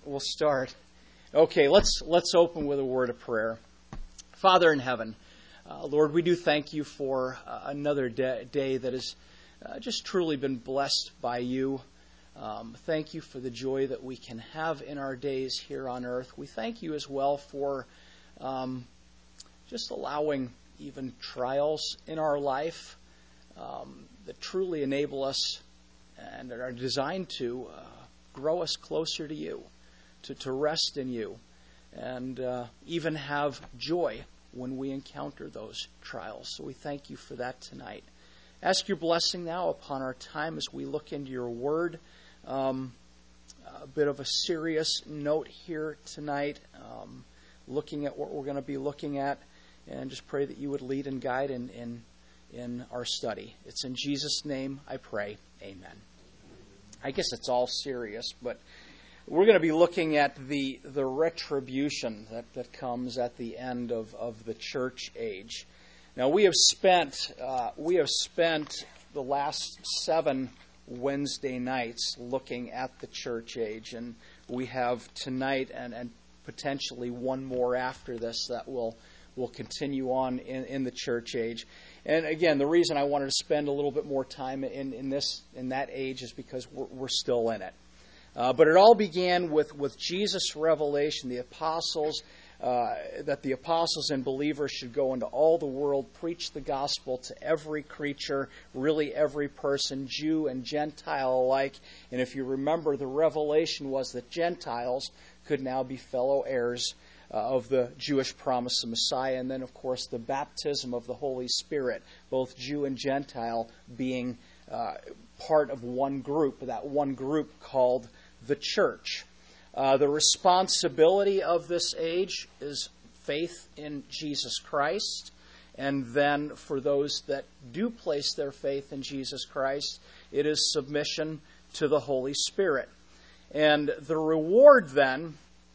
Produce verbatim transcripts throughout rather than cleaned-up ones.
we'll start. Okay, let's let's open with a word of prayer. Father in heaven, uh, Lord, we do thank you for uh, another day, day that has uh, just truly been blessed by you. Um, thank you for the joy that we can have in our days here on earth. We thank you as well for um, just allowing even trials in our life um, that truly enable us and are designed to uh, grow us closer to you, to, to rest in you, and uh, even have joy when we encounter those trials. So we thank you for that tonight. Ask your blessing now upon our time as we look into your word. Um, a bit of a serious note here tonight, um, looking at what we're going to be looking at, and just pray that you would lead and guide in, in, in our study. It's in Jesus' name I pray. Amen. I guess it's all serious, but we're going to be looking at the the retribution that, that comes at the end of, of the church age. Now we have spent uh, we have spent the last seven Wednesday nights looking at the church age, and we have tonight and, and potentially one more after this that will will continue on in, in the church age. And again, the reason I wanted to spend a little bit more time in, in this in that age is because we're, we're still in it. Uh, but it all began with, with Jesus' revelation, the apostles, uh, that the apostles and believers should go into all the world, preach the gospel to every creature, really every person, Jew and Gentile alike. And if you remember, the revelation was that Gentiles could now be fellow heirs Uh, of the Jewish promise of Messiah, and then, of course, the baptism of the Holy Spirit, both Jew and Gentile being uh, part of one group, that one group called the church. Uh, the responsibility of this age is faith in Jesus Christ, and then for those that do place their faith in Jesus Christ, it is submission to the Holy Spirit. And the reward then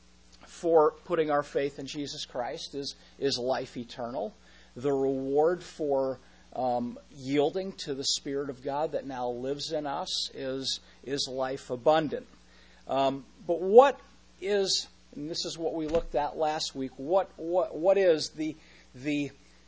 for putting our faith in Jesus Christ is, is life eternal. The reward for um, yielding to the Spirit of God that now lives in us is, is life abundant. Um, but what is, and this is what we looked at last week, what what what is the the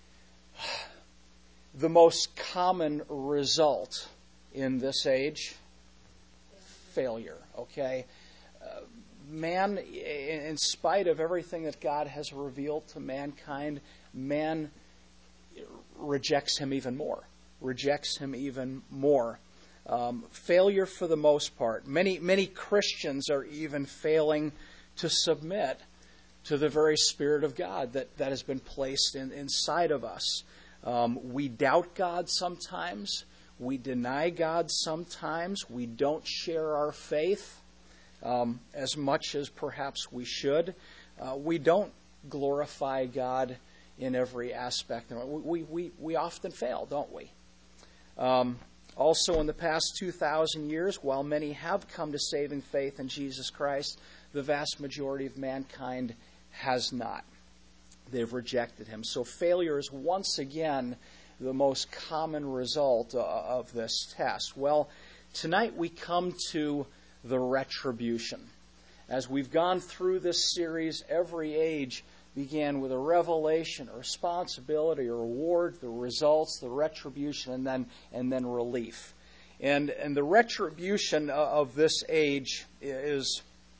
the most common result in this age? Failure, okay? Uh, Man, in spite of everything that God has revealed to mankind, man rejects him even more. Rejects him even more. Um, failure for the most part. Many, many Christians are even failing to submit to the very Spirit of God that, that has been placed in, inside of us. Um, we doubt God sometimes. We deny God sometimes. We don't share our faith Um, as much as perhaps we should. Uh, we don't glorify God in every aspect. We, we, we often fail, don't we? Um, also, in the past two thousand years, while many have come to saving faith in Jesus Christ, the vast majority of mankind has not. They've rejected him. So failure is once again the most common result uh, of this test. Well, tonight we come to the retribution. As we've gone through this series, every age began with a revelation, a responsibility, a reward, the results, the retribution, and then and then relief. And and the retribution of this age is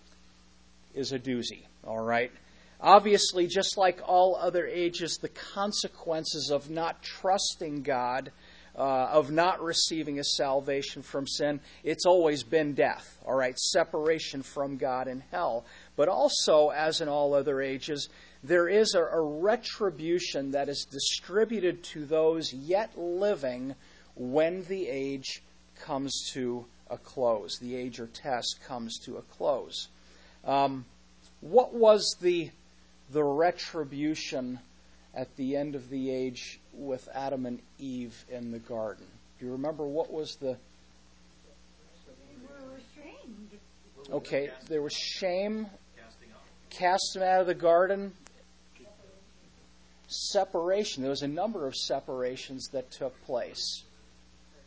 is a doozy, all right? Obviously, just like all other ages, the consequences of not trusting God, Uh, of not receiving a salvation from sin, it's always been death, all right, separation from God and hell. But also, as in all other ages, there is a, a retribution that is distributed to those yet living when the age comes to a close, the age or test comes to a close. Um, what was the the retribution at the end of the age with Adam and Eve in the garden? Do you remember what was the... They were ashamed. Okay, there was shame, cast them out of the garden, separation. There was a number of separations that took place.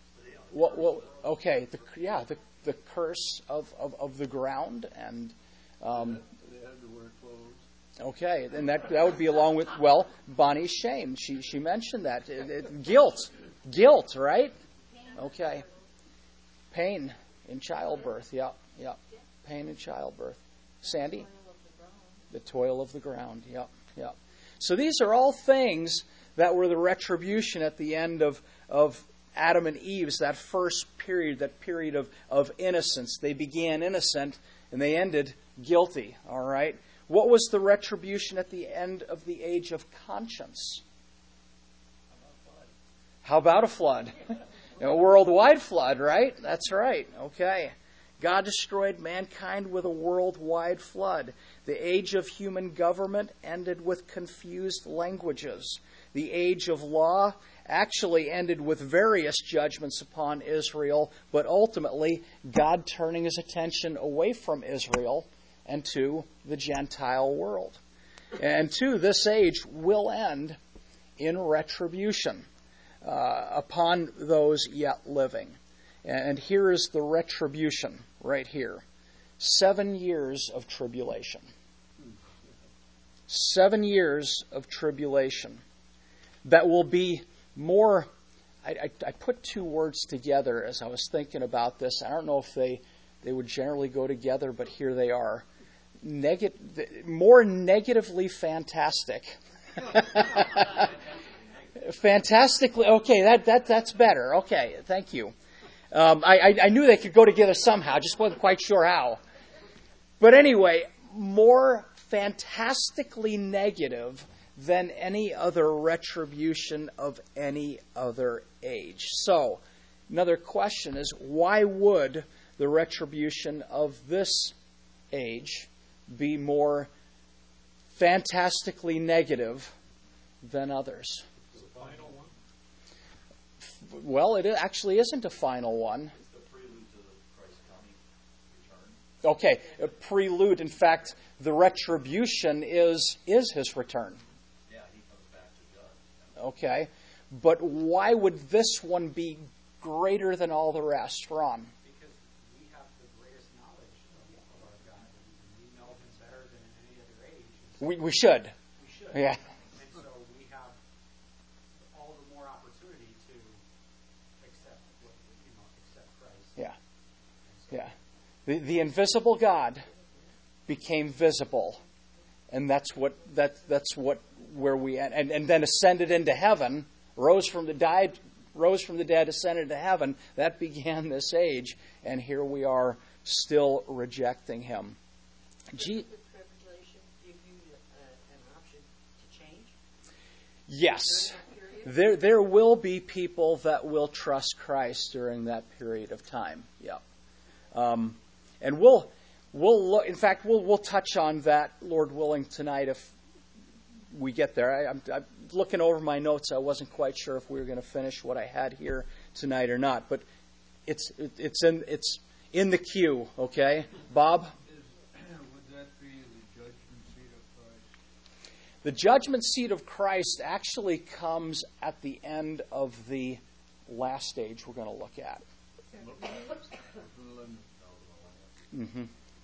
What? What? Okay, the, yeah, the the curse of, of, of the ground and Um, They had to wear clothes. okay, and that that would be along with, well, Bonnie's shame. She she mentioned that. It, it, guilt. Guilt, right? Okay. Pain in childbirth. Yep, yep. Pain in childbirth. Sandy? The toil of the ground. Yep, yep. So these are all things that were the retribution at the end of, of Adam and Eve's, that first period, that period of, of innocence. They began innocent and they ended guilty. All right? What was the retribution at the end of the age of conscience? How about a flood? A worldwide flood, right? That's right. Okay. God destroyed mankind with a worldwide flood. The age of human government ended with confused languages. The age of law actually ended with various judgments upon Israel, but ultimately God turning his attention away from Israel and to the Gentile world. And two, this age will end in retribution uh, upon those yet living. And here is the retribution right here. Seven years of tribulation. Seven years of tribulation. That will be more... I, I, I put two words together as I was thinking about this. I don't know if they, they would generally go together, but here they are. Neg- more negatively fantastic. Fantastically... Okay, that, that that's better. Okay, thank you. Um, I, I, I knew they could go together somehow, just wasn't quite sure how. But anyway, more fantastically negative than any other retribution of any other age. So, another question is, why would the retribution of this age be more fantastically negative than others? Well, it actually isn't a final one. It's the prelude to Christ's coming return. Okay, a prelude. In fact, the retribution is is his return. Yeah, he comes back to judge. Okay, but why would this one be greater than all the rest, Ron? Because we have the greatest knowledge of, of our God. We know him better than in any other age. So We we should. we should. Yeah. And so we have all the more opportunity to accept what you know, accept Christ. Yeah. And so Yeah. The the invisible God became visible, and that's what that that's what where we and and then ascended into heaven, rose from the died, rose from the dead, ascended to heaven. That began this age, and here we are still rejecting him. G- Does the tribulation give you uh, an option to change yes. during that period? There, there will be people that will trust Christ during that period of time. Yeah, um, and we'll, we'll look. In fact, we'll we'll touch on that, Lord willing, tonight if we get there. I, I'm, I'm looking over my notes. I wasn't quite sure if we were going to finish what I had here tonight or not, but it's it, it's in it's in the queue. Okay, Bob. Would that be the judgment seat of Christ? The judgment seat of Christ actually comes at the end of the last stage we're going to look at. Mm-hmm.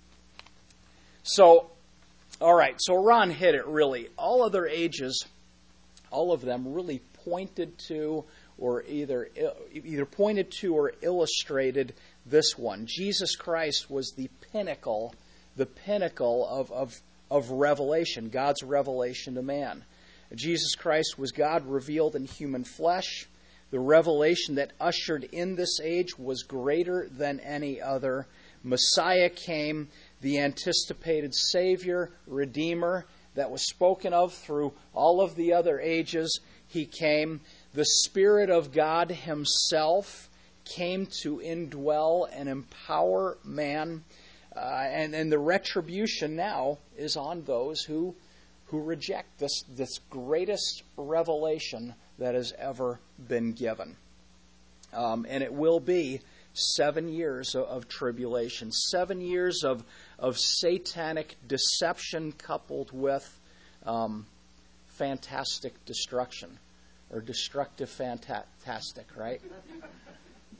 So, all right, so Ron hit it really. All other ages, all of them really pointed to or either either pointed to or illustrated this one. Jesus Christ was the pinnacle, the pinnacle of, of of revelation, God's revelation to man. Jesus Christ was God revealed in human flesh. The revelation that ushered in this age was greater than any other. Messiah came, the anticipated Savior, Redeemer that was spoken of through all of the other ages. He came. The Spirit of God himself came to indwell and empower man. Uh, and, and the retribution now is on those who who reject this, this greatest revelation that has ever been given. Um, and it will be seven years of, of tribulation, seven years of, of satanic deception coupled with um, fantastic destruction, or destructive fantastic, right?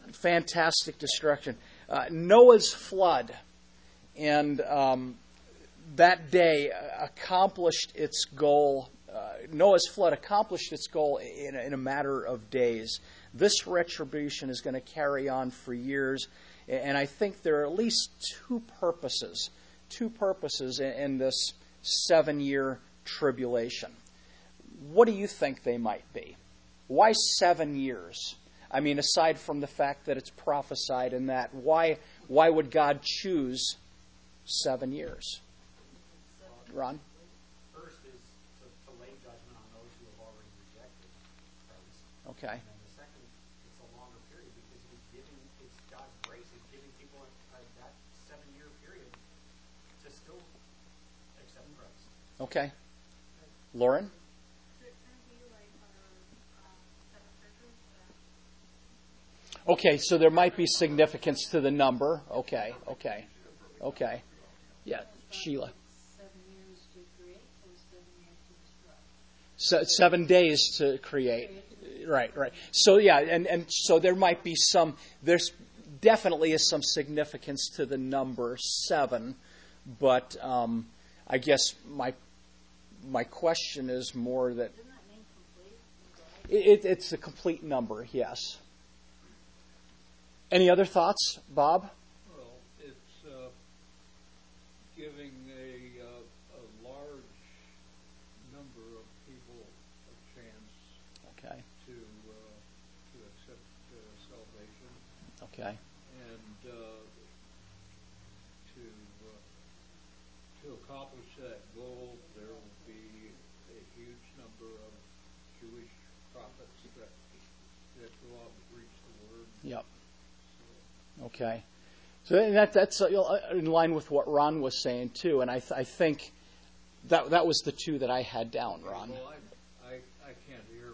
Fantastic destruction. Uh, Noah's flood. And um, that day accomplished its goal. Uh, Noah's flood accomplished its goal in a, in a matter of days. This retribution is going to carry on for years, and I think there are at least two purposes, two purposes in, in this seven-year tribulation. What do you think they might be? Why seven years? I mean, aside from the fact that it's prophesied in that, why why would God choose seven years? Ron? First is to, to lay judgment on those who have already rejected Christ. Okay. And then the second, it's a longer period because he's giving, it's God's grace. He's giving people a, a, that seven-year period to still accept Christ. Okay. Lauren? Okay, so there might be significance to the number. Okay, okay, okay. Yeah, Sheila. Seven years to create or seven years to destroy? So, seven days to create. Right, right. So yeah, and, and so there might be some, there's definitely is some significance to the number seven, but um, I guess my my question is more that Doesn't that mean complete? it, it's a complete number, yes. Any other thoughts, Bob? Well, it's uh, giving a, uh, a large number of people a chance Okay, to uh, to accept uh, salvation, okay, and uh, to uh, to accomplish that goal, there will be a huge number of Jewish prophets that that go out and preach the word. yep, okay. So that that's uh, in line with what Ron was saying too, and I th- I think that that was the two that I had down, Ron. Well, I, I, I can't hear.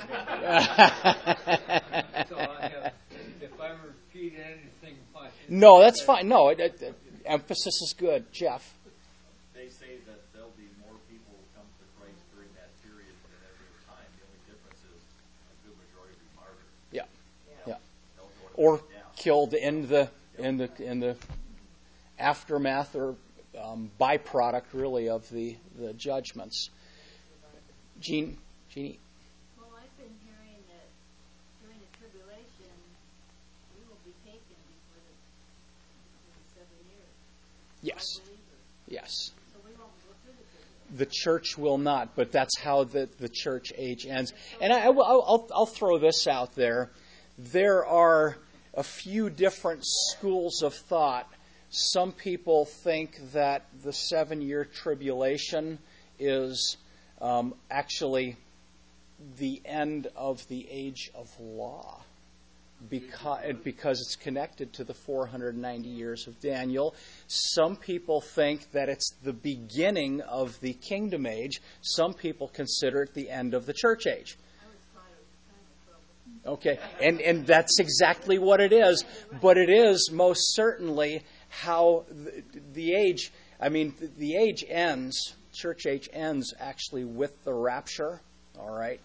So I have, if I repeat anything, my No, that's fine. No, it, it, it- emphasis is good, Jeff. They say that there'll be more people who come to Christ during that period than every other time. The only difference is a good majority will be martyred. Yeah, yeah. They'll go to Or down. killed in the in the in the aftermath or um, byproduct, really, of the, the judgments. Jean, Jeannie. Well, I've been hearing that during the tribulation, we will be taken before the, before the seven years. Yes, Like believers. yes. So we won't go through the tribulation. The church will not, but that's how the, the church age ends. And I, will I'll, I'll throw this out there. There are a few different schools of thought. Some people think that the seven-year tribulation is um, actually the end of the age of law, because, because it's connected to the four hundred ninety years of Daniel. Some people think that it's the beginning of the kingdom age. Some people consider it the end of the church age. I was thought it was kind of trouble. Okay, and, and that's exactly what it is, but it is most certainly how the, the age, I mean, the, the age ends, church age ends actually with the rapture, all right?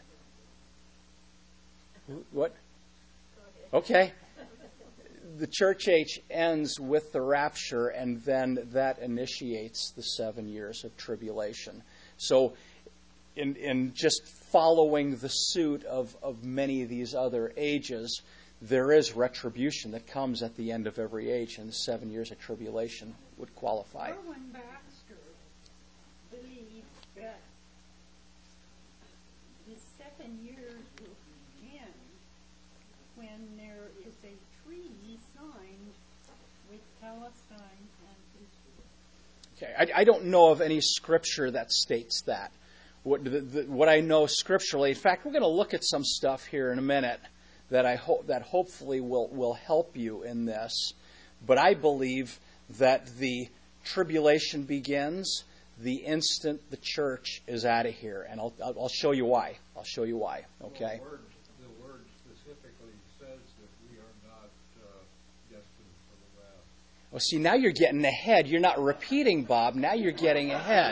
What? Okay. The church age ends with the rapture, and then that initiates the seven years of tribulation. So, in, in just following the suit of, of many of these other ages, there is retribution that comes at the end of every age, and the seven years of tribulation would qualify. Erwin Baxter believed that the seven years will end when there is a treaty signed with Palestine and Israel. Okay, I, I don't know of any scripture that states that. What, the, the, what I know scripturally, in fact, we're going to look at some stuff here in a minute that I hope that hopefully will will help you in this. But I believe that the tribulation begins the instant the church is out of here, and I'll I'll show you why. I'll show you why. Okay. The word, the word specifically says that we are not uh, destined for the wrath. Well, see, now you're getting ahead. You're not repeating, Bob. Now you're getting ahead.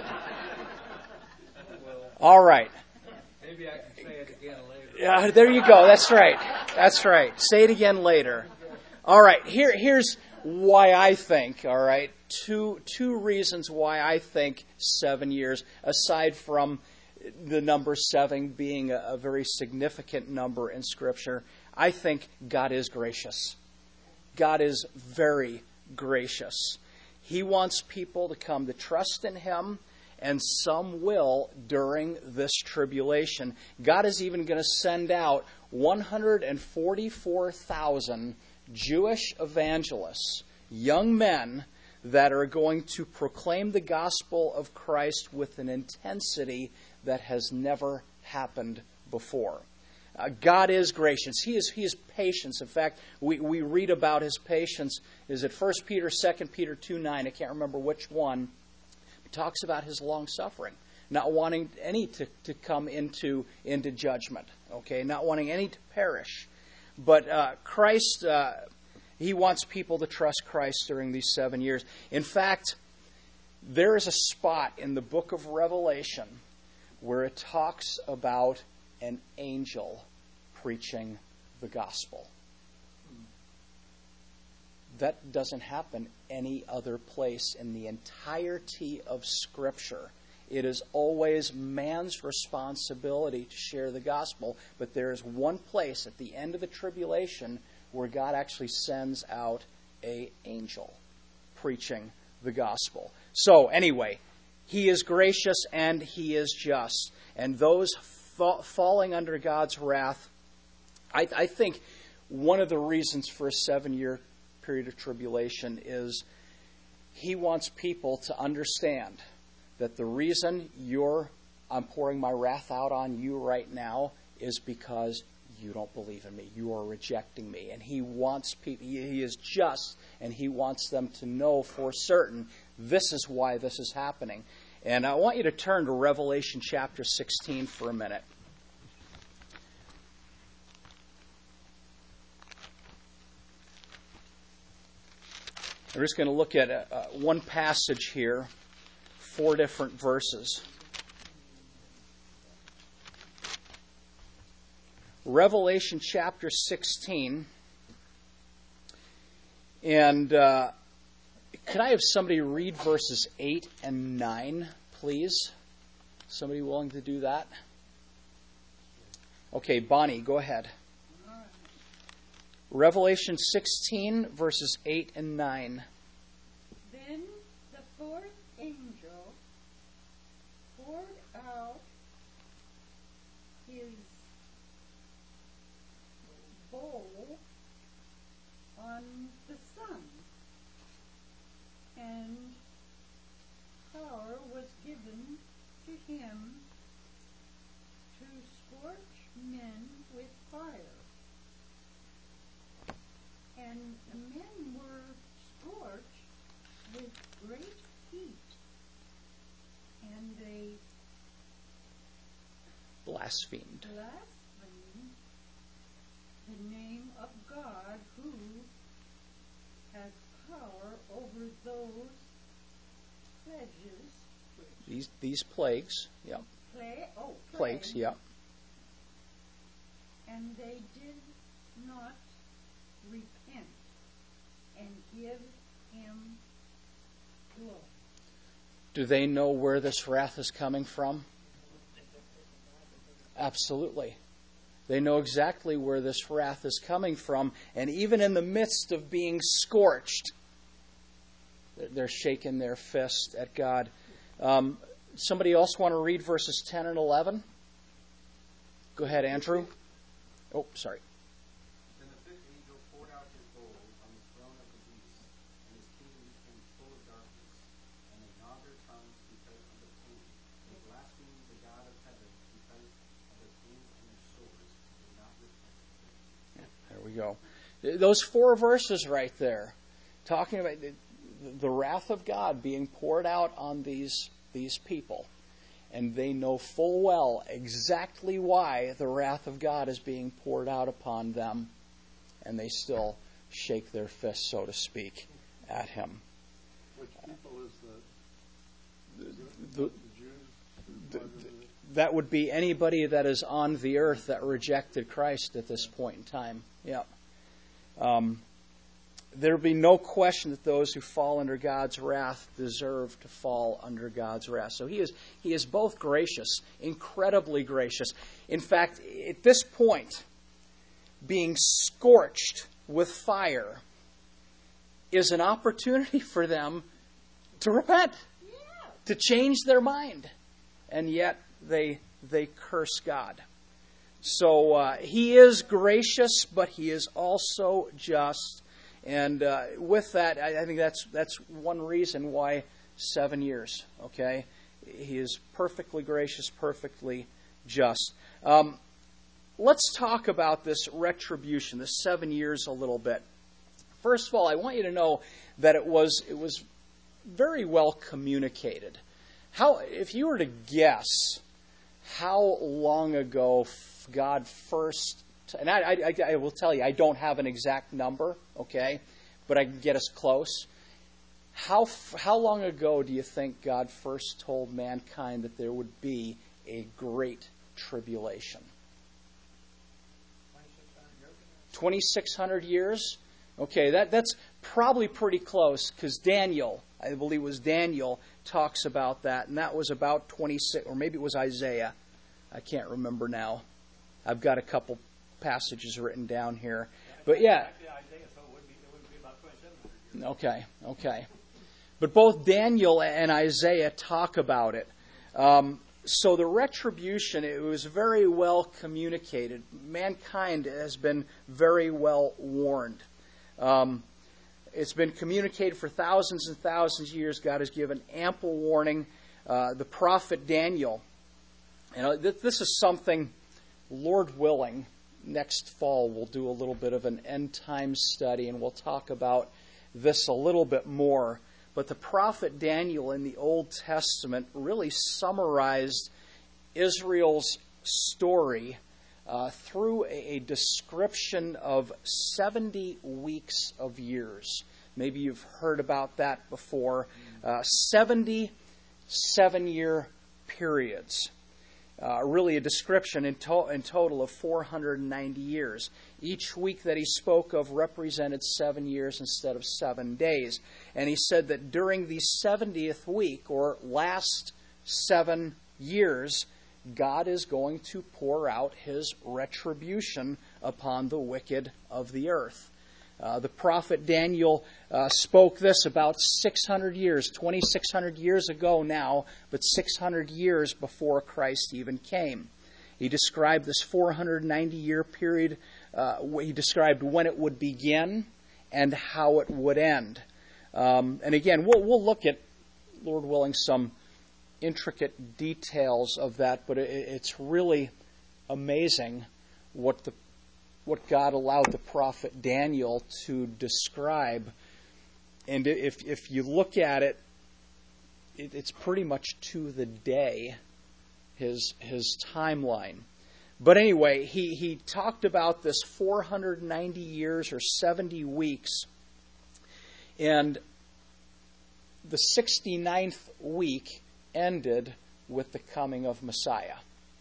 All right. Maybe I can say it again later. Yeah, there you go. That's right. That's right. Say it again later. All right. Here, here's why I think. All right. two two reasons why I think seven years, aside from the number seven being a, a very significant number in Scripture. I think God is gracious. God is very gracious. He wants people to come to trust in Him, and some will during this tribulation. God is even going to send out one hundred forty-four thousand Jewish evangelists, young men that are going to proclaim the gospel of Christ with an intensity that has never happened before. Uh, God is gracious. He is He is patient. In fact, we, we read about His patience. Is it First Peter, Second Peter two nine? I can't remember which one. It talks about His long suffering, not wanting any to, to come into into judgment. Okay, not wanting any to perish, but uh, Christ. Uh, he wants people to trust Christ during these seven years. In fact, there is a spot in the book of Revelation where it talks about an angel preaching the gospel. That doesn't happen any other place in the entirety of Scripture. It is always man's responsibility to share the gospel, but there is one place at the end of the tribulation where God actually sends out an angel preaching the gospel. So anyway, He is gracious and He is just. And those fa- falling under God's wrath, I, I think one of the reasons for a seven-year period of tribulation is He wants people to understand that the reason you're I'm pouring my wrath out on you right now is because you don't believe in me. You are rejecting me. And He wants people, He is just, and He wants them to know for certain this is why this is happening. And I want you to turn to Revelation chapter sixteen for a minute. We're just going to look at uh, one passage here, four different verses. Revelation chapter sixteen. And uh, can I have somebody read verses eight and nine, please? Somebody willing to do that? Okay, Bonnie, go ahead. Revelation sixteen, verses eight and nine. Then the fourth angel poured out his bowl on the sun, and power was given to him to scorch men with fire. And the men were scorched with great heat, and they Blasphemed. blasphemed the name of God, who has power over those pledges, These these plagues, yeah. play, oh, Plagues, yeah. and they did not repent and give him glory. Do they know where this wrath is coming from? Absolutely. They know exactly where this wrath is coming from. And even in the midst of being scorched, they're shaking their fist at God. Um, somebody else want to read verses ten and eleven? Go ahead, Andrew. Oh, sorry. Then the fifth angel poured out his bowl on the throne of the beast, and his kingdom became full of darkness, and they gnawed their tongues because of the pain. They blasphemed the God of heaven because of the pain in their sores, and did not repent. There we go. Those four verses right there, talking about the, the wrath of God being poured out on these these people. And they know full well exactly why the wrath of God is being poured out upon them. And they still shake their fists, so to speak, at Him. Which people is the, the, The- the Jews? the- Part of the- That would be anybody that is on the earth that rejected Christ at this point in time. Yeah. Um, There be no question that those who fall under God's wrath deserve to fall under God's wrath. So he is he is both gracious, incredibly gracious. In fact, at this point, being scorched with fire is an opportunity for them to repent, Yeah. to change their mind. And yet they they curse God. So uh, he is gracious, but he is also just. And uh, with that, I, I think that's that's one reason why seven years, okay? He is perfectly gracious, perfectly just. Um, let's talk about this retribution, this seven years a little bit. First of all, I want you to know that it was it was very well communicated. How, if you were to guess how long ago God first, and I, I, I will tell you, I don't have an exact number, okay, but I can get us close. How how long ago do you think God first told mankind that there would be a great tribulation? twenty-six hundred years? Okay, that that's probably pretty close, because Daniel, I believe it was Daniel, talks about that, and that was about twenty-six, or maybe it was Isaiah. I can't remember now. I've got a couple passages written down here. But yeah. Okay, okay. But both Daniel and Isaiah talk about it. Um, so the retribution, it was very well communicated. Mankind has been very well warned. Um, it's been communicated for thousands and thousands of years. God has given ample warning. Uh, the prophet Daniel, you know, th- this is something, Lord willing, next fall we'll do a little bit of an end time study, and we'll talk about this a little bit more. But the prophet Daniel in the Old Testament really summarized Israel's story uh, through a, a description of seventy weeks of years. Maybe you've heard about that before. Uh, seventy seven-year periods. Uh, really a description in, to- in total of four hundred ninety years. Each week that he spoke of represented seven years instead of seven days. And he said that during the seventieth week, or last seven years, God is going to pour out his retribution upon the wicked of the earth. Uh, the prophet Daniel uh, spoke this about six hundred years, twenty-six hundred years ago now, but six hundred years before Christ even came. He described this four hundred ninety year period. Uh, he described when it would begin and how it would end. Um, and again, we'll, we'll look at, Lord willing, some intricate details of that, but it, it's really amazing what the what God allowed the prophet Daniel to describe. And if if you look at it, it it's pretty much to the day, his his timeline. But anyway, he, he talked about this four hundred ninety years or seventy weeks. And the sixty-ninth week ended with the coming of Messiah.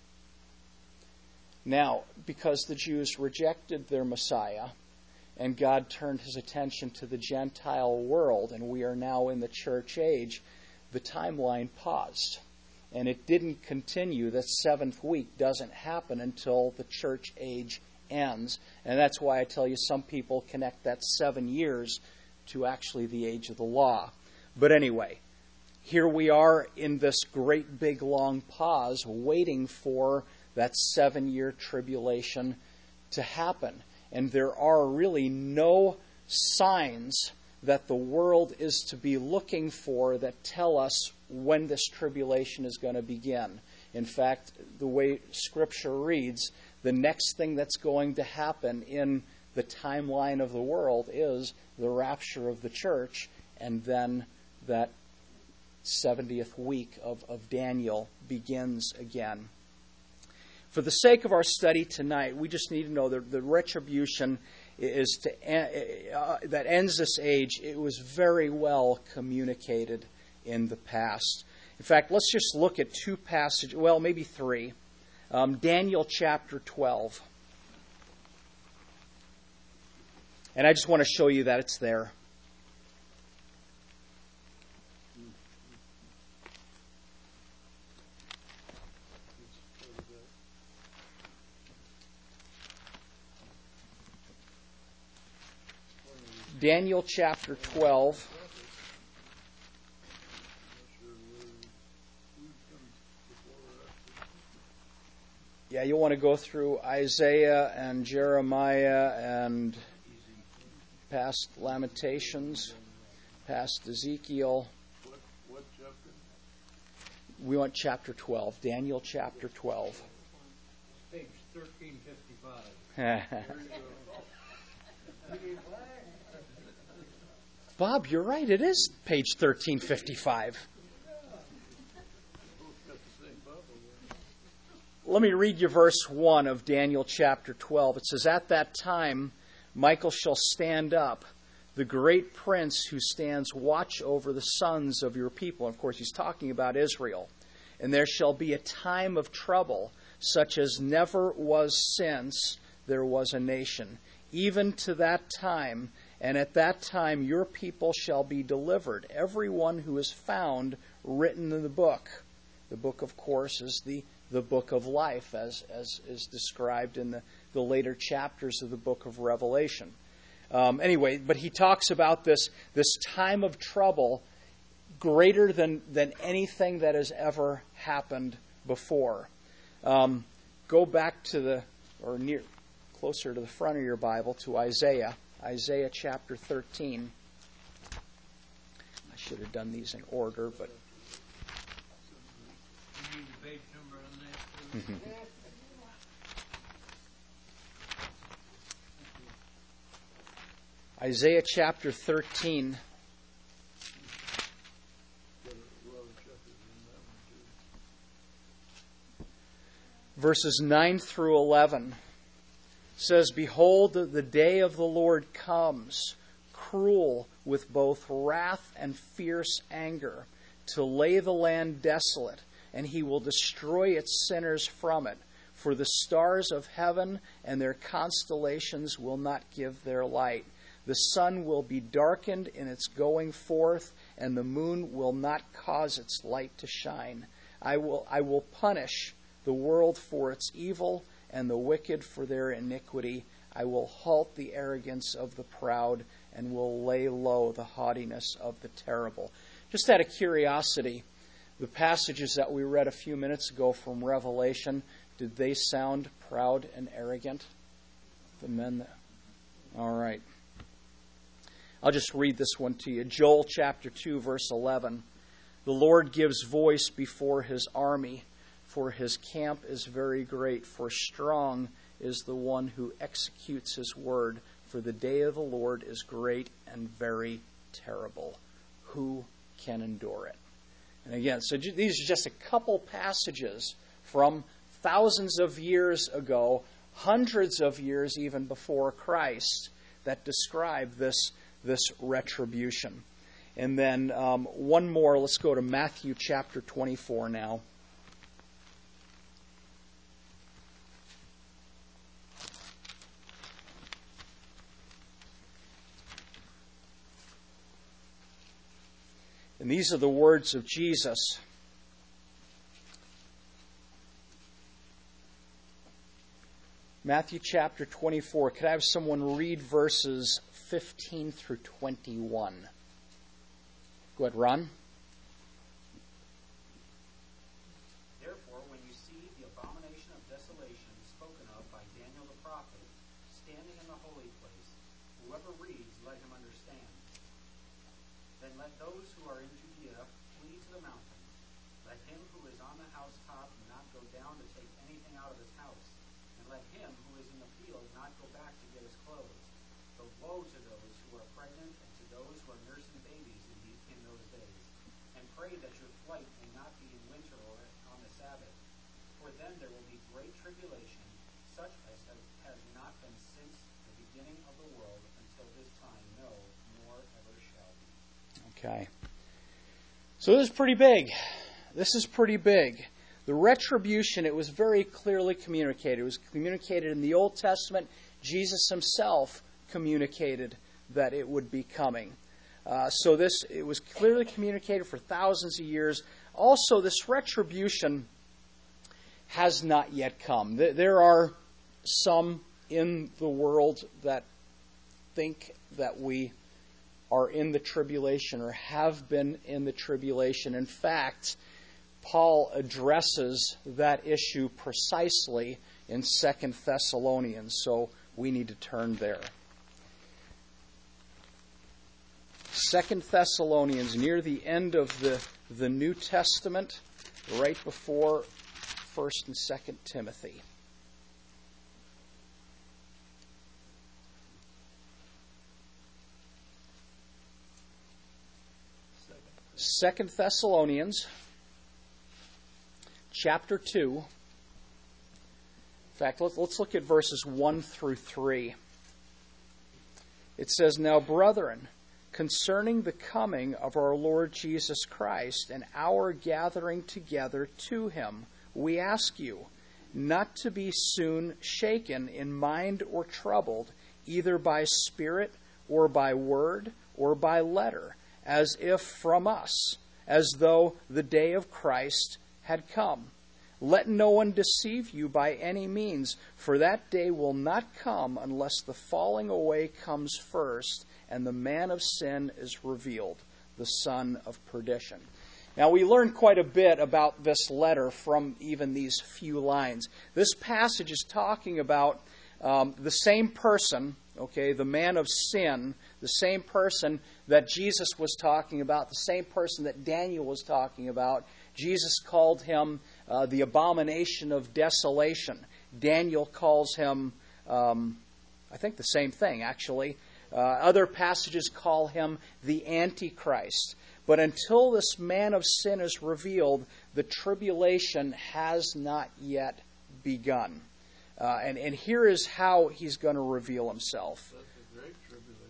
Now, because the Jews rejected their Messiah, and God turned his attention to the Gentile world, and we are now in the church age, the timeline paused. And it didn't continue. The seventh week doesn't happen until the church age ends. And that's why I tell you some people connect that seven years to actually the age of the law. But anyway, here we are in this great big long pause waiting for that seven-year tribulation to happen. And there are really no signs that the world is to be looking for that tell us when this tribulation is going to begin. In fact, the way Scripture reads, the next thing that's going to happen in the timeline of the world is the rapture of the church, and then that seventieth week of, of Daniel begins again. For the sake of our study tonight, we just need to know that the retribution is to uh, that ends this age. It was very well communicated in the past. In fact, let's just look at two passages, well, maybe three. Um, Daniel chapter twelve. And I just want to show you that it's there. Daniel chapter twelve. Yeah, you'll want to go through Isaiah and Jeremiah and past Lamentations, past Ezekiel. What, what chapter? We want chapter twelve, Daniel chapter twelve. Page thirteen fifty-five. Bob, you're right. It is page thirteen fifty-five. Let me read you verse one of Daniel chapter twelve. It says, "At that time Michael shall stand up, the great prince who stands watch over the sons of your people." Of course, he's talking about Israel. "And there shall be a time of trouble, such as never was since there was a nation, even to that time. And at that time your people shall be delivered, every one who is found written in the book." The book, of course, is the, the book of life, as, as is described in the, the later chapters of the book of Revelation. Um, anyway, but he talks about this, this time of trouble greater than, than anything that has ever happened before. Um, go back to the, or near, closer to the front of your Bible, to Isaiah. Isaiah chapter thirteen. I should have done these in order, but... You need the page number on that, too? Isaiah chapter thirteen. Verses nine through eleven. Says, "Behold, the day of the Lord comes, cruel with both wrath and fierce anger, to lay the land desolate, and he will destroy its sinners from it. For the stars of heaven and their constellations will not give their light. The sun will be darkened in its going forth, and the moon will not cause its light to shine. I will, I will punish the world for its evil, and the wicked for their iniquity. I will halt the arrogance of the proud, and will lay low the haughtiness of the terrible." Just out of curiosity, the passages that we read a few minutes ago from Revelation, did they sound proud and arrogant? The men that... All right. I'll just read this one to you. Joel chapter two, verse eleven. "The Lord gives voice before his army, for his camp is very great, for strong is the one who executes his word. For the day of the Lord is great and very terrible. Who can endure it?" And again, so these are just a couple passages from thousands of years ago, hundreds of years even before Christ, that describe this, this retribution. And then um, one more, let's go to Matthew chapter twenty-four now. And these are the words of Jesus. Matthew chapter twenty-four. Could I have someone read verses fifteen through twenty-one? Go ahead, Ron. Therefore, when you see the abomination of desolation spoken of by Daniel the prophet, standing in the holy place, whoever reads, let him understand. Then let those who are in Judea flee to the mountains. Let him who is on the housetop not go down to take anything out of his house. And let him who is in the field not go back to get his clothes. But woe to those who are pregnant and to those who are nursing babies in, the, in those days. And pray that your flight may not be in winter or on the Sabbath. For then there will be great tribulation, such as has, has not been since the beginning of the world until this time, no, nor ever shall be. Okay. So this is pretty big. This is pretty big. The retribution, it was very clearly communicated. It was communicated in the Old Testament. Jesus himself communicated that it would be coming. Uh, so this, it was clearly communicated for thousands of years. Also, this retribution has not yet come. There are some in the world that think that we are in the tribulation or have been in the tribulation. In fact, Paul addresses that issue precisely in Second Thessalonians, so we need to turn there. Second Thessalonians, near the end of the, the New Testament, right before First and Second Timothy. Second Thessalonians, chapter two. In fact, let's, let's look at verses one through three. It says, "Now, brethren, concerning the coming of our Lord Jesus Christ and our gathering together to him, we ask you not to be soon shaken in mind or troubled, either by spirit or by word or by letter, as if from us, as though the day of Christ had come. Let no one deceive you by any means, for that day will not come unless the falling away comes first, and the man of sin is revealed, the son of perdition." Now, we learned quite a bit about this letter from even these few lines. This passage is talking about um, the same person, okay, the man of sin, the same person that Jesus was talking about, the same person that Daniel was talking about. Jesus called him uh, the abomination of desolation. Daniel calls him, um, I think, the same thing, actually. Uh, other passages call him the Antichrist. But until this man of sin is revealed, the tribulation has not yet begun. Uh, and, and here is how he's going to reveal himself. That's the Great Tribulation.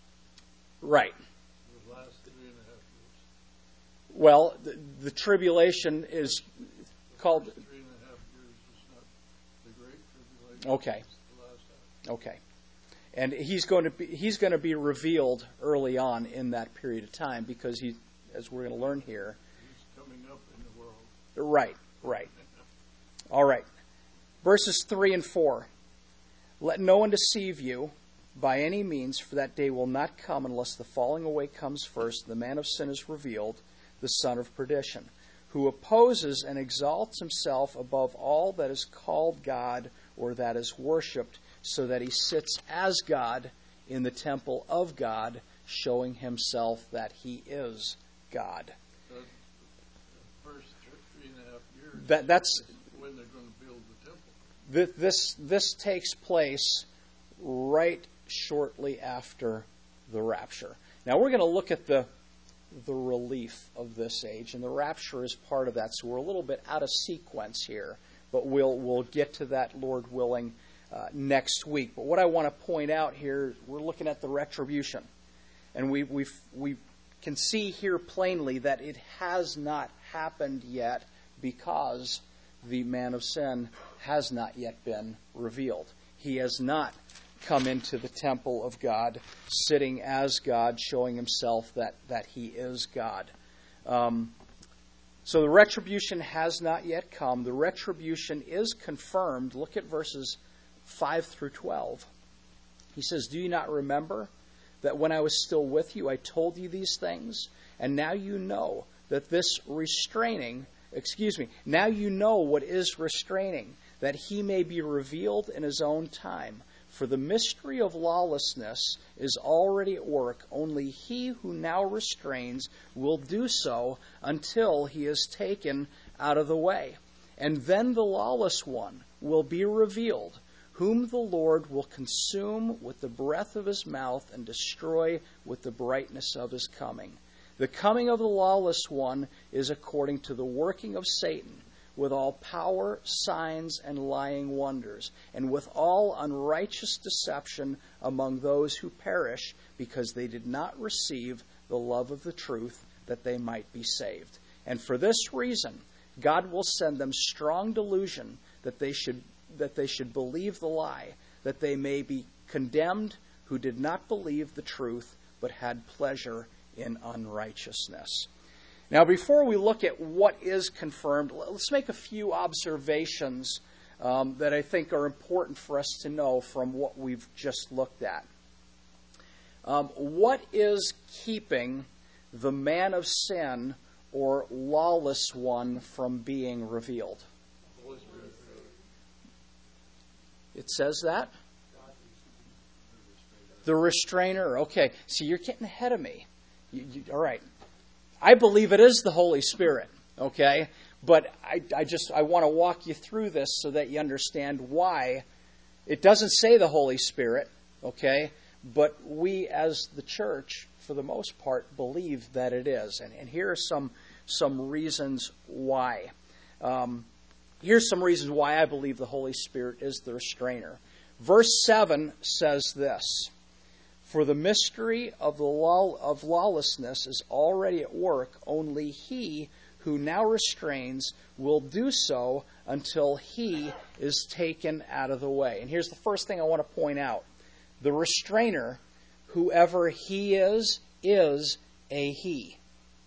Right. The last three and a half years. Well, the, the tribulation is The called... first three and a half years is not the Great Tribulation. Okay. It's the last half. Okay. And he's going to be he's going to be revealed early on in that period of time because he, as we're going to learn here. He's coming up in the world. Right, right. All right. Verses three and four. "Let no one deceive you by any means, for that day will not come unless the falling away comes first, and the man of sin is revealed, the son of perdition, who opposes and exalts himself above all that is called God or that is worshipped, so that he sits as God in the temple of God, showing himself that he is God." The first three and a half years That, that's is when they're going to build the temple. this, this this takes place right shortly after the rapture. Now we're going to look at the the relief of this age, and the rapture is part of that. So we're a little bit out of sequence here, but we'll we'll get to that, Lord willing, uh, next week. But what I want to point out here, we're looking at the retribution, and we we we can see here plainly that it has not happened yet because the man of sin has not yet been revealed. He has not come into the temple of God, sitting as God, showing himself that, that he is God. Um, so the retribution has not yet come. The retribution is confirmed. Look at verses five through twelve. He says, "Do you not remember that when I was still with you, I told you these things? And now you know that this restraining, excuse me, now you know what is restraining, that he may be revealed in his own time. For the mystery of lawlessness is already at work. Only he who now restrains will do so until he is taken out of the way. And then the lawless one will be revealed, whom the Lord will consume with the breath of his mouth and destroy with the brightness of his coming. The coming of the lawless one is according to the working of Satan, with all power, signs, and lying wonders, and with all unrighteous deception among those who perish, because they did not receive the love of the truth, that they might be saved. And for this reason, God will send them strong delusion that they should that they should believe the lie, that they may be condemned who did not believe the truth, but had pleasure in unrighteousness. Now, before we look at what is confirmed, let's make a few observations um, that I think are important for us to know from what we've just looked at. Um, what is keeping the man of sin or lawless one from being revealed? It says that? The restrainer. Okay. See, you're getting ahead of me. You, you, all right. I believe it is the Holy Spirit. Okay. But I, I just, I want to walk you through this so that you understand why. It doesn't say the Holy Spirit. Okay. But we as the church, for the most part, believe that it is. And, and here are some, some reasons why. Um, here's some reasons why I believe the Holy Spirit is the restrainer. Verse seven says this: "For the mystery of the law of lawlessness is already at work. Only he who now restrains will do so until he is taken out of the way." And here's the first thing I want to point out. The restrainer, whoever he is, is a he.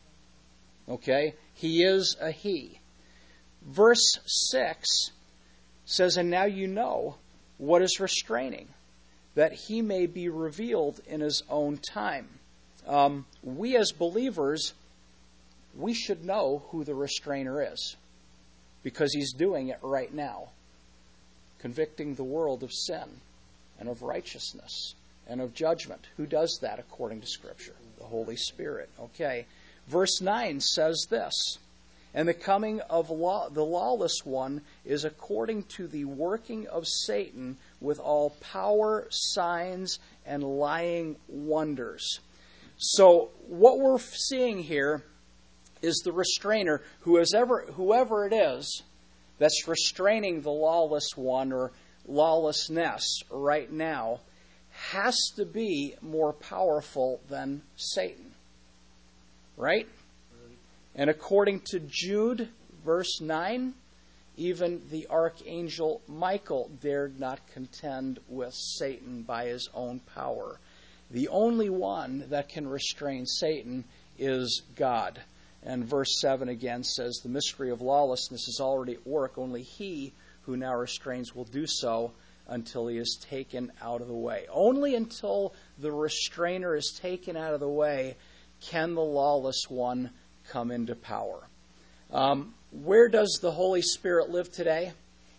Okay? He is a he. Verse six says, "And now you know what is restraining, that he may be revealed in his own time." Um, we as believers, we should know who the restrainer is, because he's doing it right now, convicting the world of sin and of righteousness and of judgment. Who does that according to Scripture? The Holy Spirit. Okay. Verse nine says this: "And the coming of law, the lawless one is according to the working of Satan with all power, signs, and lying wonders." So what we're seeing here is the restrainer, who is ever, whoever it is that's restraining the lawless one or lawlessness right now, has to be more powerful than Satan. Right? And according to Jude, verse nine, even the archangel Michael dared not contend with Satan by his own power. The only one that can restrain Satan is God. And verse seven again says, "The mystery of lawlessness is already at work. Only he who now restrains will do so until he is taken out of the way." Only until the restrainer is taken out of the way can the lawless one come into power. Um, where does the Holy Spirit live today?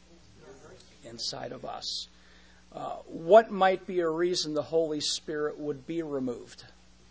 Inside of us. Uh, what might be a reason the Holy Spirit would be removed?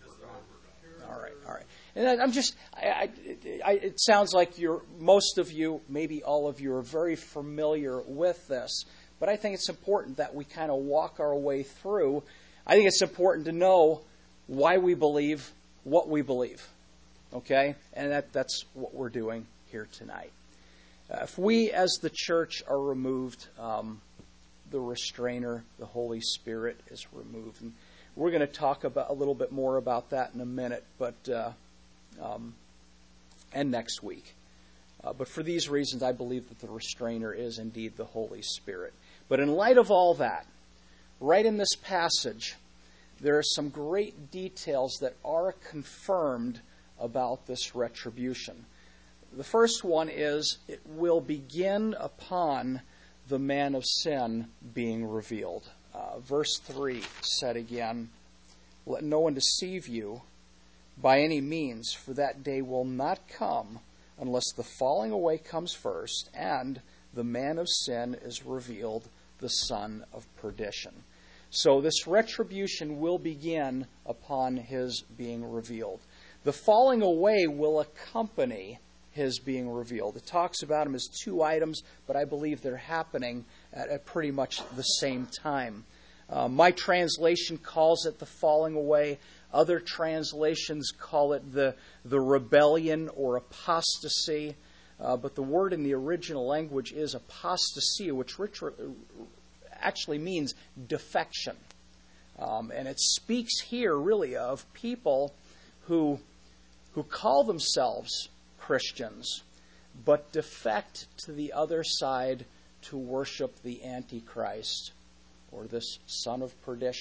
All right, all right. And I'm just, I, I, it sounds like you're, most of you, maybe all of you, are very familiar with this. But I think it's important that we kind of walk our way through. I think it's important to know why we believe what we believe. Okay? And that, that's what we're doing here tonight. Uh, if we as the church are removed, um, the restrainer, the Holy Spirit, is removed. And we're going to talk about a little bit more about that in a minute, but uh, um, and next week. Uh, but for these reasons, I believe that the restrainer is indeed the Holy Spirit. But in light of all that, right in this passage, there are some great details that are confirmed about this retribution. The first one is it will begin upon the man of sin being revealed. Uh, verse three said again, "Let no one deceive you by any means, for that day will not come unless the falling away comes first, and the man of sin is revealed, the son of perdition." So this retribution will begin upon his being revealed. The falling away will accompany his being revealed. It talks about him as two items, but I believe they're happening at, at pretty much the same time. Uh, my translation calls it the falling away. Other translations call it the, the rebellion or apostasy. Uh, but the word in the original language is apostasia, which actually means defection. Um, and it speaks here really of people who, who call themselves Christians, but defect to the other side to worship the Antichrist, or this son of perdition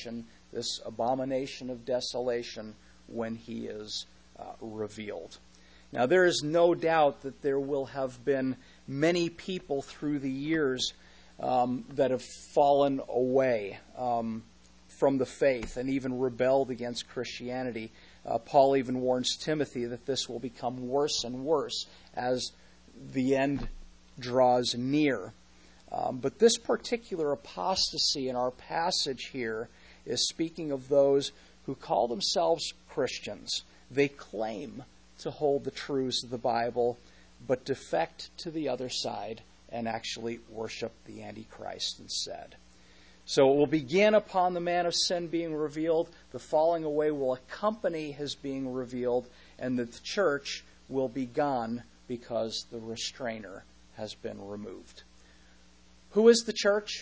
this abomination of desolation, when he is uh, revealed. Now, there is no doubt that there will have been many people through the years um, that have fallen away um, from the faith and even rebelled against Christianity. Uh, Paul even warns Timothy that this will become worse and worse as the end draws near. Um, but this particular apostasy in our passage here is speaking of those who call themselves Christians. They claim to hold the truths of the Bible, but defect to the other side and actually worship the Antichrist instead. So it will begin upon the man of sin being revealed. The falling away will accompany his being revealed, and the church will be gone because the restrainer has been removed. Who is the church?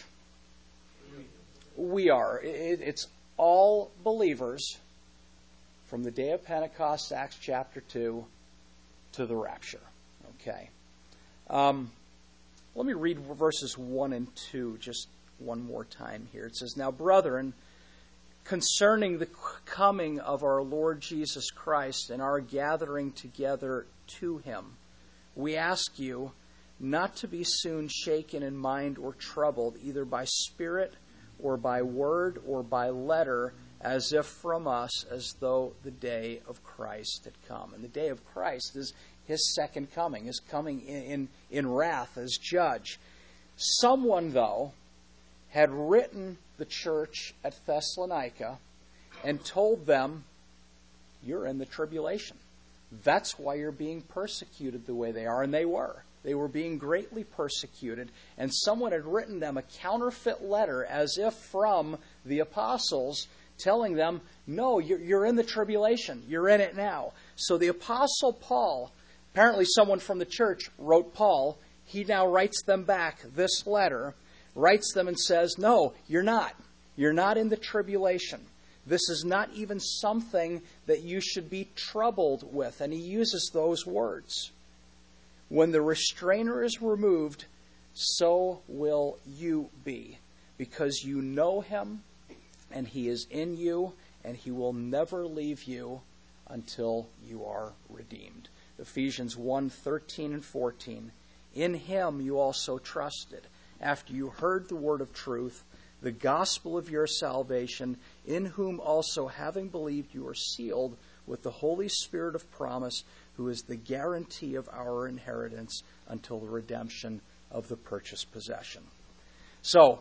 We are. It, it's all believers from the day of Pentecost, Acts chapter two, to the rapture. Okay. Um, let me read verses one and two just one more time here. It says, "Now, brethren, concerning the coming of our Lord Jesus Christ and our gathering together to him, we ask you not to be soon shaken in mind or troubled, either by spirit or by word or by letter, as if from us, as though the day of Christ had come." And the day of Christ is his second coming, his coming in, in, in wrath as judge. Someone, though, had written the church at Thessalonica and told them, you're in the tribulation. That's why you're being persecuted the way they are. And they were. They were being greatly persecuted. And someone had written them a counterfeit letter as if from the apostles, telling them, no, you're, you're in the tribulation. You're in it now. So the apostle Paul, apparently someone from the church wrote Paul. He now writes them back this letter, writes them and says, no, you're not. You're not in the tribulation. This is not even something that you should be troubled with. And he uses those words. When the restrainer is removed, so will you be, because you know him, and he is in you, and he will never leave you until you are redeemed. Ephesians one, thirteen and fourteen. In him you also trusted, after you heard the word of truth, the gospel of your salvation, in whom also, having believed, you are sealed with the Holy Spirit of promise, who is the guarantee of our inheritance until the redemption of the purchased possession. So,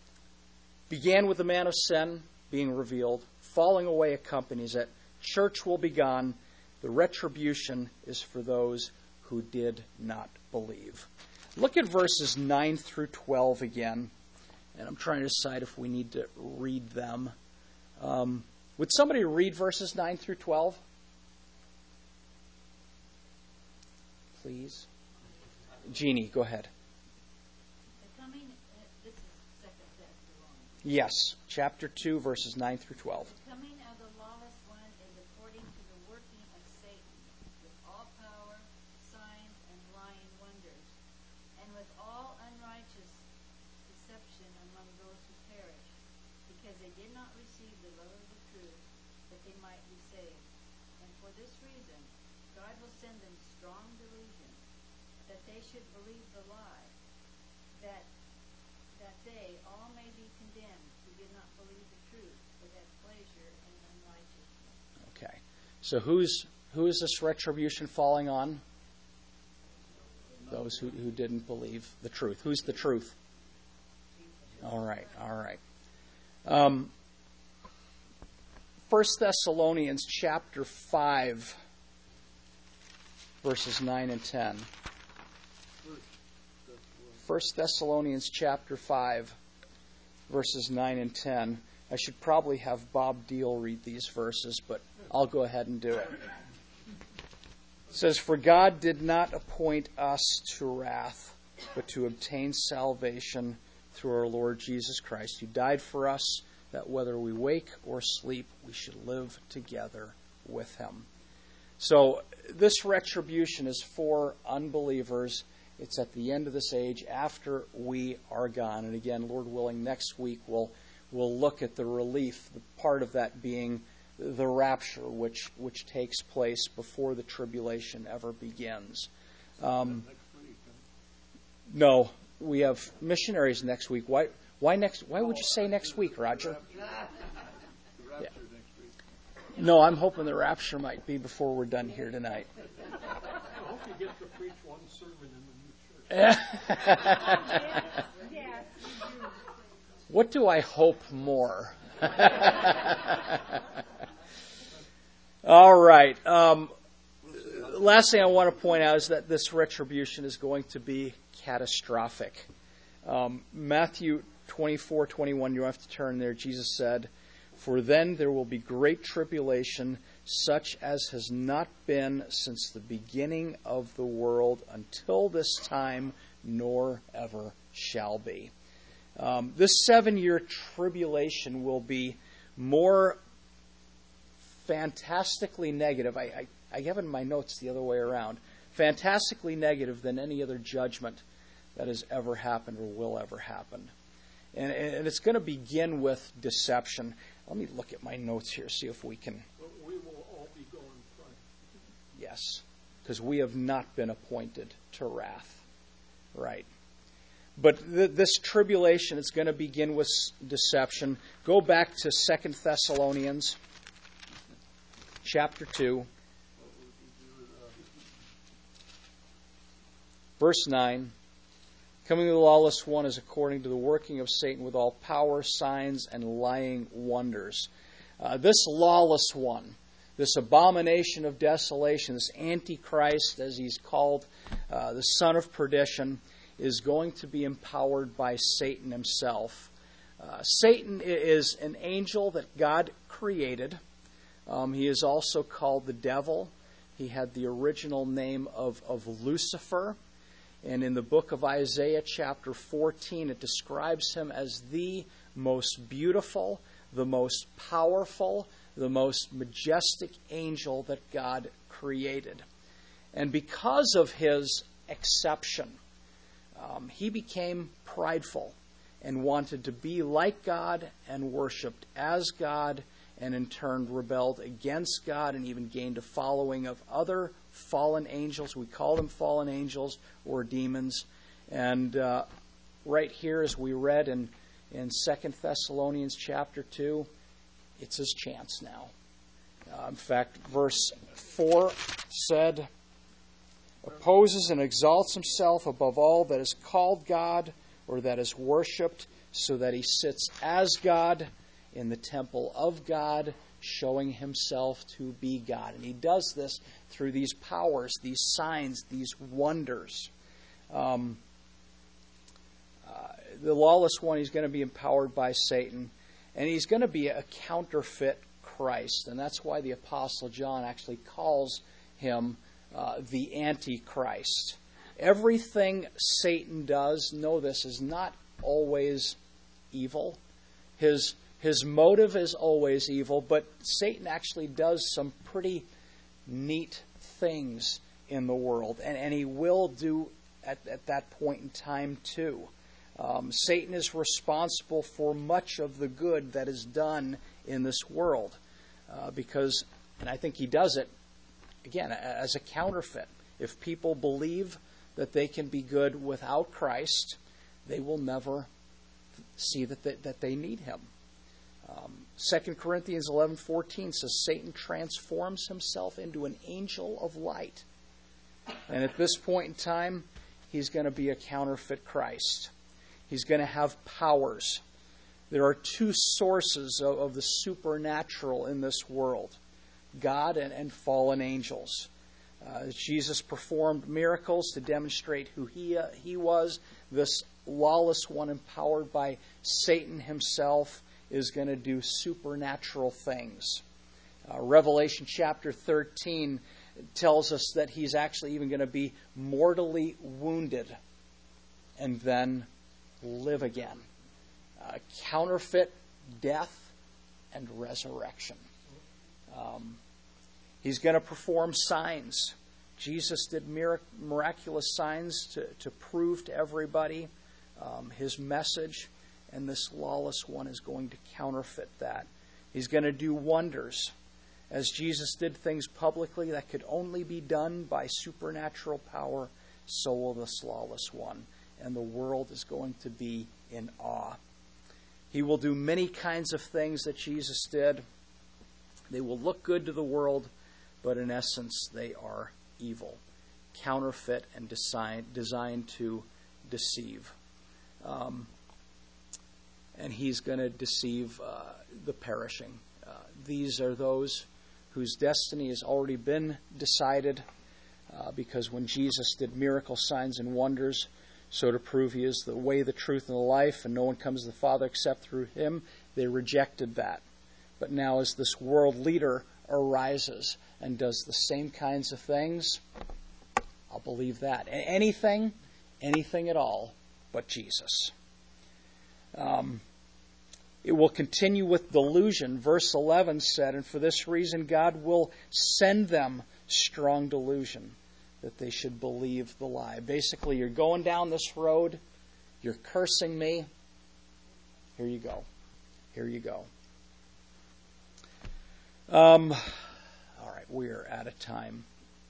began with the man of sin being revealed. Falling away accompanies it. Church will be gone. The retribution is for those who did not believe. Look at verses nine through twelve again. And I'm trying to decide if we need to read them. Um, would somebody read verses nine through twelve? Please. Jeannie, go ahead. The coming, uh, this is Second Thessalonians. Yes, chapter two, verses nine through twelve. The coming of the lawless one is according to the working of Satan, with all power, signs, and lying wonders, and with all unrighteous deception among those who perish, because they did not receive the love of the truth, that they might be saved. And for this reason, God will send them strong delusion, that they should believe the lie, that that they all may be condemned who did not believe the truth, but had pleasure in unrighteousness. Okay. So who's who is this retribution falling on? Those who, who didn't believe the truth. Who's the truth? All right, all right. Um, First Thessalonians chapter five, verses nine and ten. First Thessalonians chapter five, verses nine and ten. I should probably have Bob Deal read these verses, but I'll go ahead and do it. It says, "For God did not appoint us to wrath, but to obtain salvation through our Lord Jesus Christ, who died for us, that whether we wake or sleep, we should live together with him." So this retribution is for unbelievers. It's at the end of this age, after we are gone. And again, Lord willing, next week we'll we'll look at the relief, the part of that being the rapture, which which takes place before the tribulation ever begins. Um, no, we have missionaries next week. Why? Why next? Why would you say next week, Roger? Yeah. No, I'm hoping the rapture might be before we're done here tonight. I hope you get to preach one sermon in the new church. What do I hope more? All right. Um, last thing I want to point out is that this retribution is going to be catastrophic. Um, Matthew twenty-four twenty-one, you don't have to turn there. Jesus said, "For then there will be great tribulation, such as has not been since the beginning of the world until this time, nor ever shall be." Um, this seven-year tribulation will be more fantastically negative. I, I, I have in my notes the other way around. Fantastically negative than any other judgment that has ever happened or will ever happen. And, and it's going to begin with deception. Let me look at my notes here, see if we can. But we will all be going front. Yes, because we have not been appointed to wrath. Right. But th- this tribulation is going to begin with deception. Go back to Second Thessalonians chapter two, verse nine. "Coming the lawless one is according to the working of Satan with all power, signs, and lying wonders." Uh, this lawless one, this abomination of desolation, this Antichrist, as he's called, uh, the son of perdition, is going to be empowered by Satan himself. Uh, Satan is an angel that God created. Um, he is also called the devil. He had the original name of, of Lucifer. And in the book of Isaiah chapter fourteen, it describes him as the most beautiful, the most powerful, the most majestic angel that God created. And because of his exception, um, he became prideful and wanted to be like God and worshipped as God, and in turn rebelled against God and even gained a following of other fallen angels. We call them fallen angels or demons. And uh, right here, as we read in, in Second Thessalonians chapter two, it's his chance now. Uh, in fact, verse four said, "Opposes and exalts himself above all that is called God or that is worshipped, so that he sits as God in the temple of God, showing himself to be God." And he does this through these powers, these signs, these wonders. Um, uh, the lawless one, he's going to be empowered by Satan, and he's going to be a counterfeit Christ. And that's why the Apostle John actually calls him uh, the Antichrist. Everything Satan does, know this, is not always evil. His His motive is always evil, but Satan actually does some pretty neat things in the world, and, and he will do at, at that point in time too. Um, Satan is responsible for much of the good that is done in this world uh, because, and I think he does it, again, as a counterfeit. If people believe that they can be good without Christ, they will never see that they, that they need him. Um, Second Corinthians eleven fourteen says Satan transforms himself into an angel of light. And at this point in time, he's going to be a counterfeit Christ. He's going to have powers. There are two sources of, of the supernatural in this world, God and, and fallen angels. Uh, Jesus performed miracles to demonstrate who he, uh, he was. This lawless one, empowered by Satan himself, is going to do supernatural things. Uh, Revelation chapter thirteen tells us that he's actually even going to be mortally wounded and then live again. Uh, counterfeit death and resurrection. Um, he's going to perform signs. Jesus did mirac- miraculous signs to, to prove to everybody um, his message. and this lawless one is going to counterfeit that. He's going to do wonders. As Jesus did things publicly that could only be done by supernatural power, so will this lawless one. And the world is going to be in awe. He will do many kinds of things that Jesus did. They will look good to the world, but in essence they are evil, counterfeit, and design, designed to deceive. Um, and he's going to deceive uh, the perishing. Uh, these are those whose destiny has already been decided, uh, because when Jesus did miracle signs and wonders, so to prove he is the way, the truth, and the life, and no one comes to the Father except through him, they rejected that. But now as this world leader arises and does the same kinds of things, I'll believe that. Anything, anything at all but Jesus. Um, it will continue with delusion. Verse eleven said, and for this reason God will send them strong delusion, that they should believe the lie. Basically, you're going down this road, you're cursing me, here you go. Here you go. Um, all right, we are out of time.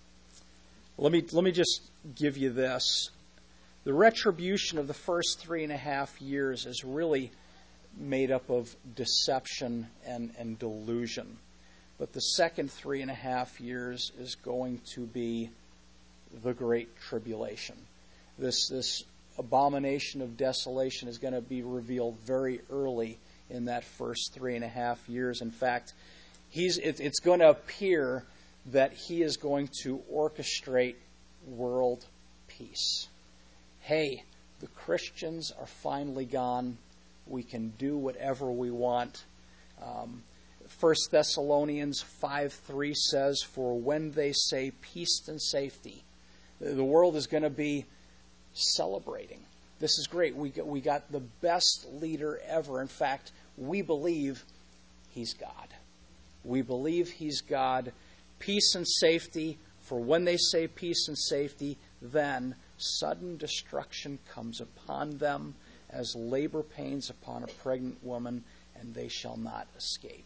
Let me let me just give you this. The retribution of the first three and a half years is really made up of deception and, and delusion. But the second three and a half years is going to be the Great Tribulation. This this abomination of desolation is going to be revealed very early in that first three and a half years. In fact, he's it, it's going to appear that he is going to orchestrate world peace. Hey, the Christians are finally gone. We can do whatever we want. Um, First Thessalonians five three says, for when they say peace and safety, the world is going to be celebrating. This is great. We got, we got the best leader ever. In fact, we believe he's God. We believe he's God. Peace and safety. For when they say peace and safety, then sudden destruction comes upon them as labor pains upon a pregnant woman, and they shall not escape.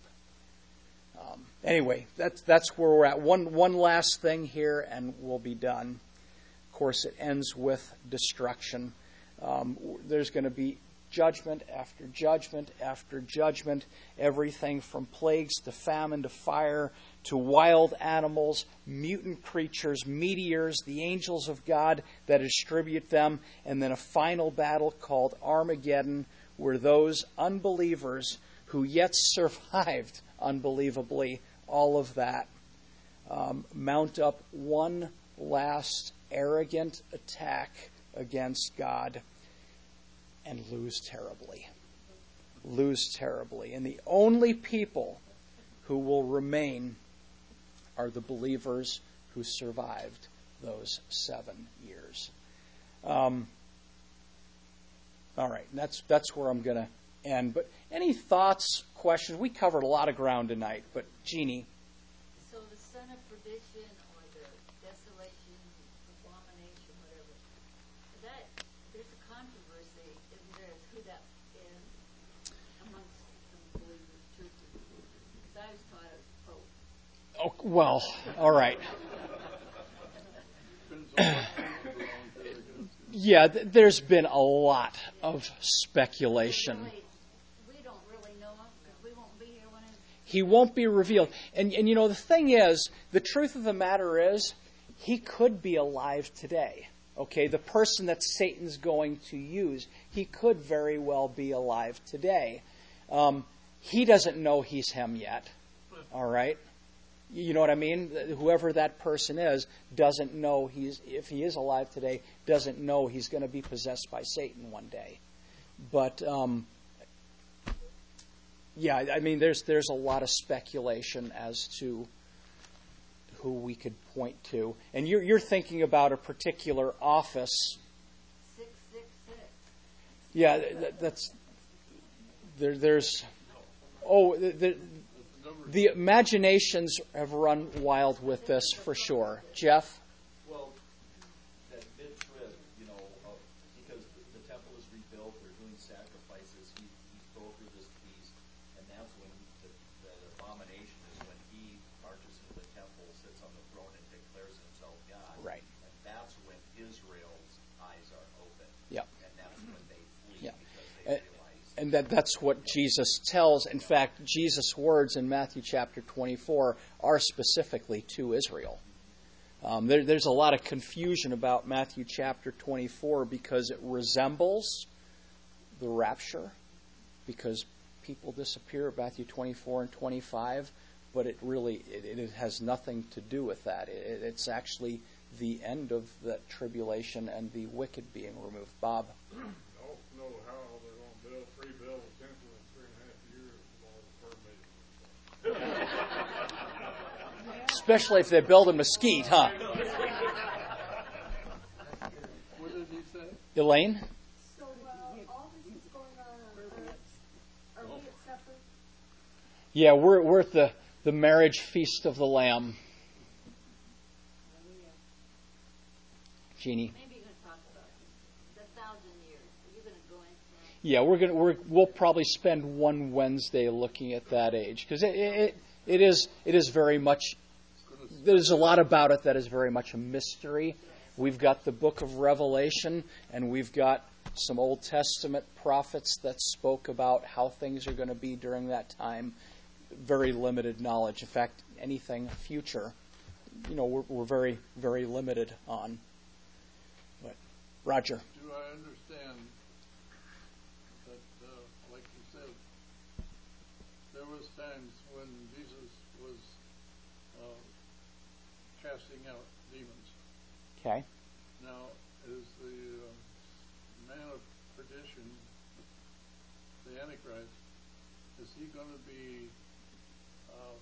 Um, anyway, that's that's where we're at. One one last thing here, and we'll be done. Of course, it ends with destruction. Um, there's going to be judgment after judgment after judgment. Everything from plagues to famine to fire to wild animals, mutant creatures, meteors, the angels of God that distribute them, and then a final battle called Armageddon, where those unbelievers who yet survived, unbelievably, all of that, um, mount up one last arrogant attack against God and lose terribly. Lose terribly. And the only people who will remain are the believers who survived those seven years. Um, all right, that's that's where I'm going to end. But any thoughts, questions? We covered a lot of ground tonight, but Jeannie. So the son of perdition, or the desolation, abomination, whatever, that there's a controversy, isn't there, as who that is amongst the believers, churches? Because I was taught it was Pope. Oh, well, all right. Yeah, th- there's been a lot of speculation. Really, we don't really know because we won't be here when it. He won't be revealed. And, and you know, the thing is, the truth of the matter is, he could be alive today. Okay, the person that Satan's going to use, he could very well be alive today. Um, he doesn't know he's him yet. All right? You know what I mean? Whoever that person is doesn't know he's, if he is alive today, doesn't know he's going to be possessed by Satan one day. But, um, yeah, I mean, there's there's a lot of speculation as to who we could point to. And you're, you're thinking about a particular office. Six, six, six. Yeah, that, that's, there, there's, oh, the, the The imaginations have run wild with this for sure. Jeff? Well, that mid-trib, you know, uh, because the, the temple is rebuilt. built, they're doing sacrifices. He, he's brokered this peace, and that's when the, the abomination is when he marches into the temple, sits on the throne, and declares himself God. Right. And that's when Israel's eyes are open. Yep. And that's when they flee Yeah. because they Uh, realize. And that, that's what Jesus tells. In fact, Jesus' words in Matthew chapter twenty-four are specifically to Israel. Um, there, there's a lot of confusion about Matthew chapter twenty-four because it resembles the rapture, because people disappear at Matthew twenty-four and twenty-five, but it really it, it has nothing to do with that. It, it's actually the end of the tribulation and the wicked being removed. Bob? I don't know how they're going to build, rebuild a temple in three and a half years with all the permitting. Especially if they build a mesquite, huh? What did he say? Elaine? So uh, all this is going on on earth. Are we at supper? Yeah, we're we're at the, the marriage feast of the Lamb. Jeannie? Maybe you're going to talk about the thousand years. Are you going to go into that? Yeah, we're gonna we're we'll probably spend one Wednesday looking at that age because it, it it is it is very much. There's a lot about it that is very much a mystery. We've got the book of Revelation, and we've got some Old Testament prophets that spoke about how things are going to be during that time. Very limited knowledge. In fact, anything future, you know, we're, we're very, very limited on. But Roger. Do I understand that, uh, like you said, there was times when Jesus was uh, casting out demons? Okay. Now, is the uh, man of perdition, the Antichrist, is he going to be uh,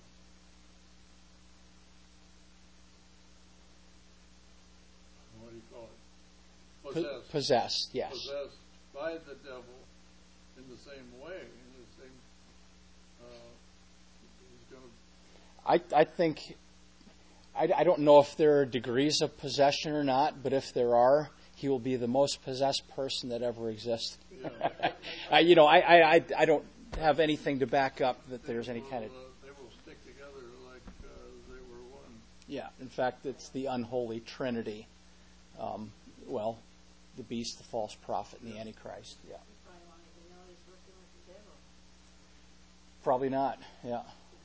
what do you call it? Possessed. Possessed, yes. Possessed by the devil in the same way, in the same. Uh, he's going to. I I think. I, I don't know if there are degrees of possession or not, but if there are, he will be the most possessed person that ever exists. Yeah. uh, you know, I, I, I don't have anything to back up that there's any kind of. Uh, they will stick together like uh, they were one. Yeah, in fact, it's the unholy trinity. Um, well, the beast, the false prophet, and the Antichrist. Yeah. You probably won't even know he's working with the devil. Probably not. Yeah.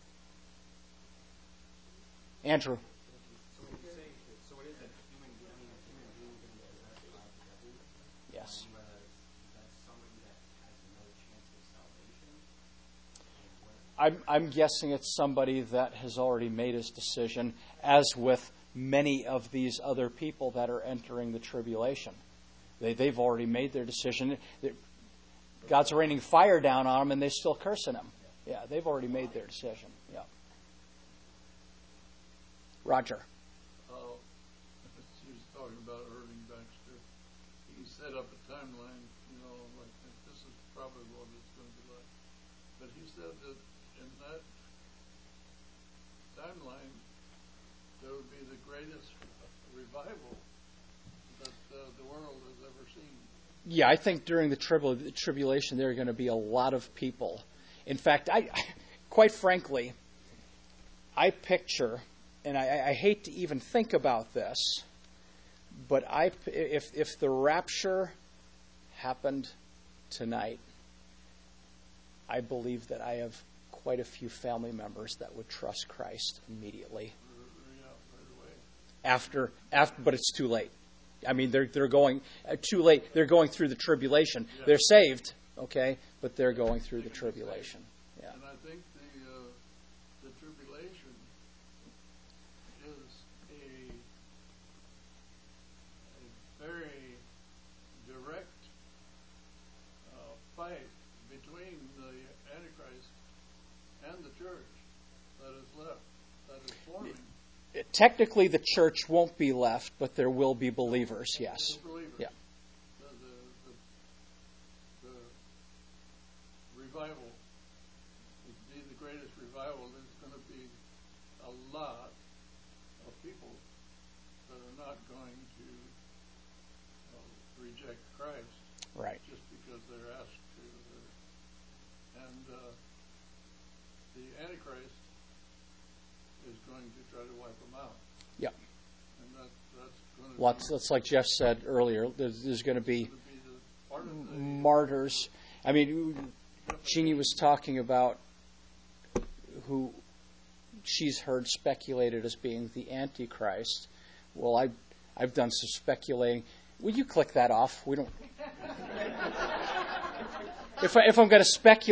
Andrew. So when you say, so it is a human, I mean, a human being being possessed by the devil? Yes. Was that somebody that has another chance of salvation? I'm, I'm guessing it's somebody that has already made his decision, as with many of these other people that are entering the tribulation. They, they've already made their decision. They're, God's raining fire down on them, and they're still cursing him. Yeah, they've already made their decision. Yeah. Roger. Uh, he was talking about Irving Baxter. He set up a timeline, you know, like this is probably what it's going to be like. But he said that in that timeline, there would be the greatest revival that uh, the world has ever seen. Yeah, I think during the tribul- the tribulation, there are going to be a lot of people. In fact, I, quite frankly, I picture, and I, I hate to even think about this, but I, if if the rapture happened tonight, I believe that I have quite a few family members that would trust Christ immediately. Yeah, right away. After, after, but it's too late. I mean, they're they're going uh, too late. They're going through the tribulation. Yeah. They're saved, okay, but they're going through the tribulation. Yeah. And I think the uh, the tribulation is a a very direct uh, fight between the Antichrist and the church that is left, that is forming. Technically, the church won't be left, but there will be believers. Yes. The believers. Yeah. The, the, the, the revival would be the greatest revival. There's going to be a lot of people that are not going to uh, reject Christ Right. just because and uh, the Antichrist is going to try to wipe them out. Yeah. And that, that's going to Well, be, that's, that's like Jeff said earlier. There's, there's going to be going to be the part of the martyrs. I mean, Jeannie was talking about who she's heard speculated as being the Antichrist. Well, I, I've done some speculating. Will you click that off? We don't. If, I, if I'm going to speculate.